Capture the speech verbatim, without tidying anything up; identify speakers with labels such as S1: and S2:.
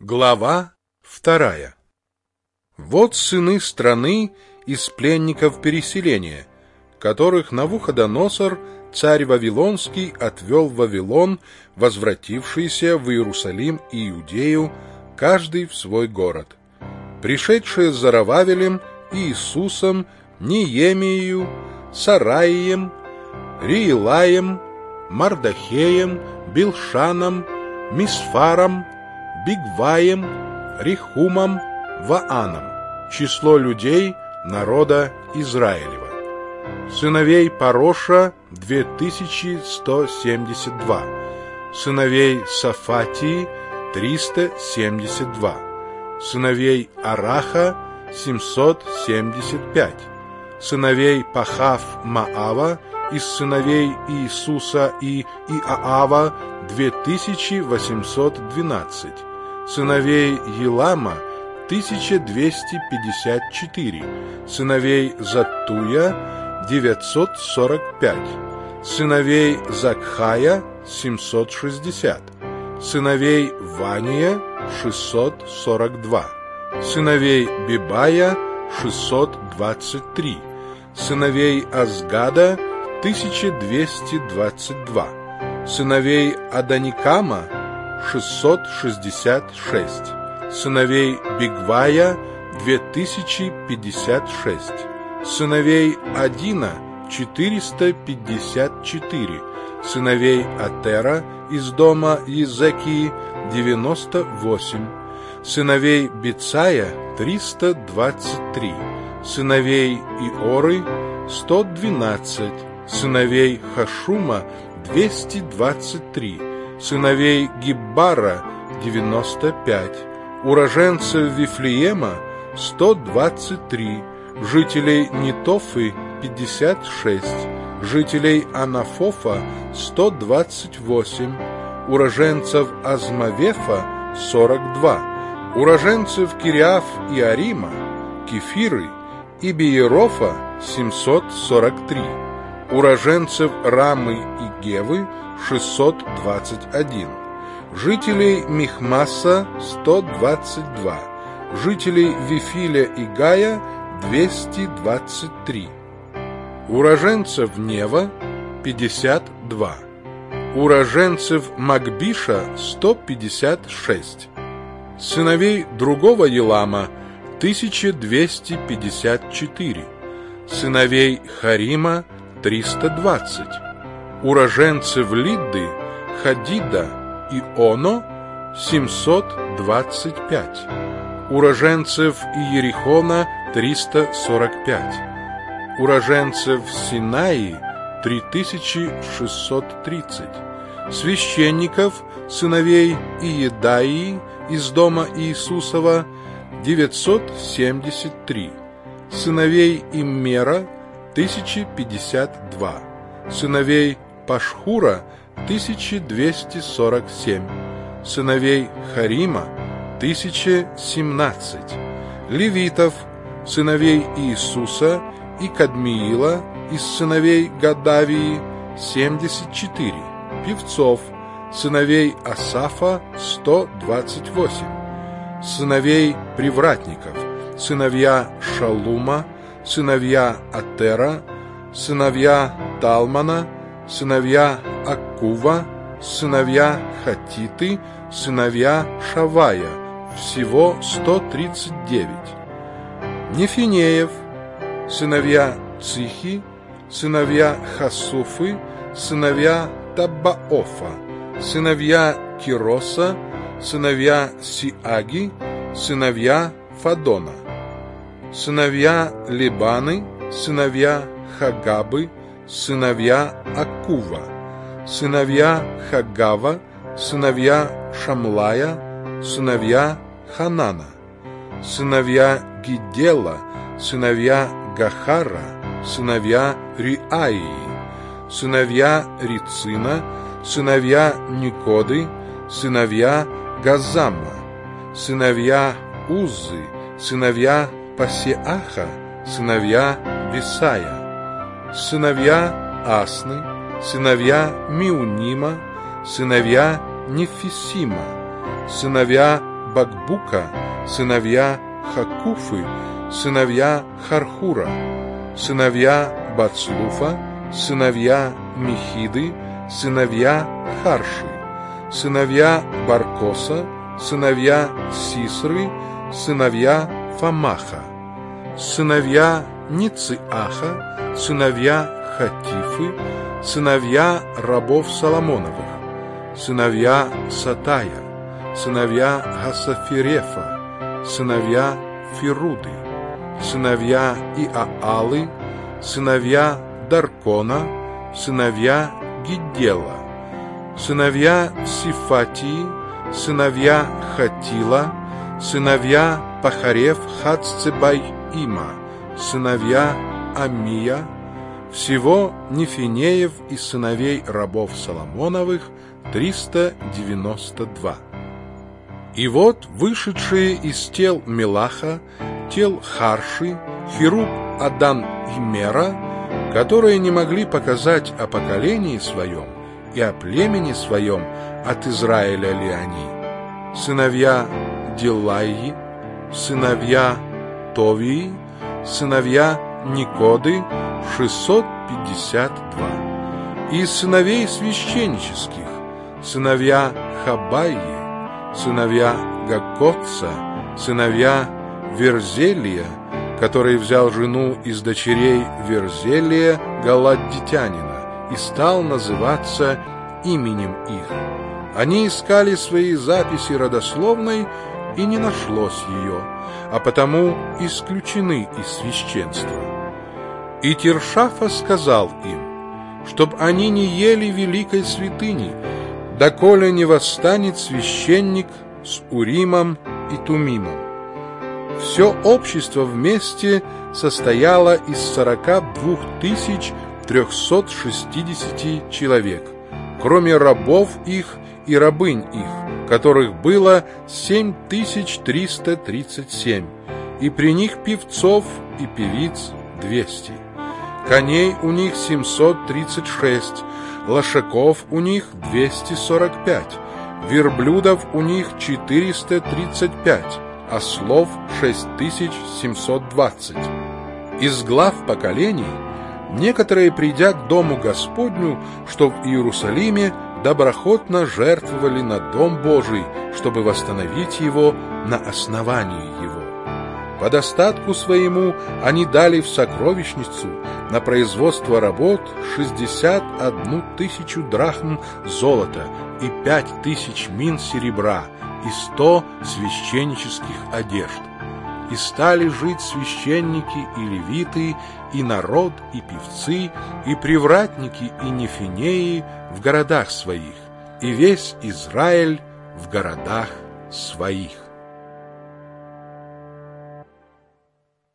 S1: Глава вторая. Вот сыны страны из пленников переселения, которых Навуходоносор, царь Вавилонский, отвел в Вавилон, возвратившийся в Иерусалим и Иудею, каждый в свой город. Пришедшие с Зоровавелем, Иисусом, Неемиею, Сараием, Риилаем, Мардахеем, Билшаном, Мисфаром, Бигваем, Рихумом, Вааном, число людей народа Израилева. Сыновей Пароша — две тысячи сто семьдесят два, сыновей Сафатии — триста семьдесят два, сыновей Араха — семьсот семьдесят пять, сыновей Пахав-Маава из сыновей Иисуса и Иоава — две тысячи восемьсот двенадцать, сыновей Елама — тысяча двести пятьдесят четыре, сыновей Заттуя — девятьсот сорок пять, сыновей Закхая — семьсот шестьдесят, сыновей Вания — шестьсот сорок два, сыновей Бибая — шестьсот двадцать три, сыновей Азгада — тысяча двести двадцать два, сыновей Аданикама — шестьсот шестьдесят шесть, сыновей Бигвая — две тысячи пятьдесят шесть, сыновей Адина — четыреста пятьдесят четыре, сыновей Атера из дома Езекии — девяносто восемь, сыновей Бицая — триста двадцать три, сыновей Иоры — сто двенадцать, сыновей Хашума — двести двадцать три, сыновей Гиббара — девяносто пять, уроженцев Вифлеема — сто двадцать три, жителей Нетофы — пятьдесят шесть, жителей Анафофа — сто двадцать восемь, уроженцев Азмавефа — сорок два, уроженцев Кириаф и Арима, Кефиры и Биерофа — семьсот сорок три, уроженцев Рамы и Гевы — шестьсот двадцать один, жителей Михмаса — сто двадцать два, жителей Вифиля и Гая — двести двадцать три, уроженцев Нева — пятьдесят два, уроженцев Магбиша — сто пятьдесят шесть, сыновей другого Елама — тысяча двести пятьдесят четыре, сыновей Харима — триста двадцать, уроженцев Лидды, Хадида и Оно — семьсот двадцать пять, уроженцев Иерихона — триста сорок пять, уроженцев Синаи — три тысячи шестьсот тридцать, священников, сыновей Иедаии из дома Иисусова — девятьсот семьдесят три, сыновей Иммера — тысяча пятьдесят два, сыновей Пашхура — тысяча двести сорок семь, сыновей Харима — тысяча семнадцать, левитов, сыновей Иисуса и Кадмиила из сыновей Гадавии — семьдесят четыре, певцов, сыновей Асафа — сто двадцать восемь, сыновей привратников, сыновья Шалума, сыновья Атера, сыновья Талмана, сыновья Аккува, сыновья Хатиты, сыновья Шавая, всего сто тридцать девять, Нефинеев, сыновья Цихи, сыновья Хасуфы, сыновья Таббаофа, сыновья Кироса, сыновья Сиаги, сыновья Фадона, сыновья Либаны, сыновья Хагабы, сыновья Акува, сыновья Хагава, сыновья Шамлая, сыновья Ханана, сыновья Гидела, сыновья Гахара, сыновья Риаии, сыновья Рицина, сыновья Никоды, сыновья Газама, сыновья Уззы, сыновья Пасеаха, сыновья Висая, сыновья Асны, сыновья Миунима, сыновья Нефисима, сыновья Бакбука, сыновья Хакуфы, сыновья Хархура, сыновья Бацлуфа, сыновья Михиды, сыновья Харши, сыновья Баркоса, сыновья Сисры, сыновья Фамаха, сыновья Нициаха, сыновья Хатифы, сыновья рабов Соломоновых, сыновья Сатая, сыновья Гасафирефа, сыновья Фируды, сыновья Иаалы, сыновья Даркона, сыновья Гиддела, сыновья Сифатии, сыновья Хатила, сыновья Пахарев Хаццебайима, сыновья Амия, всего Нефинеев и сыновей рабов Соломоновых триста девяносто два. И вот вышедшие из тел Мелаха, тел Харши, Херуб Адан и Мера, которые не могли показать о поколении своем и о племени своем, от Израиля ли они, сыновья Дилайи, сыновья Товии, сыновья Никоды, шестьсот пятьдесят два. Из сыновей священнических, сыновья Хабайи, сыновья Гакотца, сыновья Верзелия, который взял жену из дочерей Верзелия Галаддитянина и стал называться именем их. Они искали свои записи родословной, и не нашлось ее, а потому исключены из священства. И Тиршафа сказал им, чтоб они не ели великой святыни, доколе не восстанет священник с Уримом и Тумимом. Все общество вместе состояло из сорока двух тысяч трехсот шестидесяти человек, кроме рабов их и рабынь их, которых было семь тысяч триста тридцать семь, и при них певцов и певиц двести. Коней у них семьсот тридцать шесть, лошаков у них двести сорок пять, верблюдов у них четыреста тридцать пять, ослов шесть тысяч семьсот двадцать. Из глав поколений некоторые, придя к дому Господню, что в Иерусалиме, доброхотно жертвовали на Дом Божий, чтобы восстановить его на основании его. По достатку своему они дали в сокровищницу на производство работ шестьдесят одну тысячу драхм золота и пять тысяч мин серебра и сто священнических одежд. И стали жить священники и левиты, и народ, и певцы, и привратники, и нефинеи в городах своих, и весь Израиль в городах своих.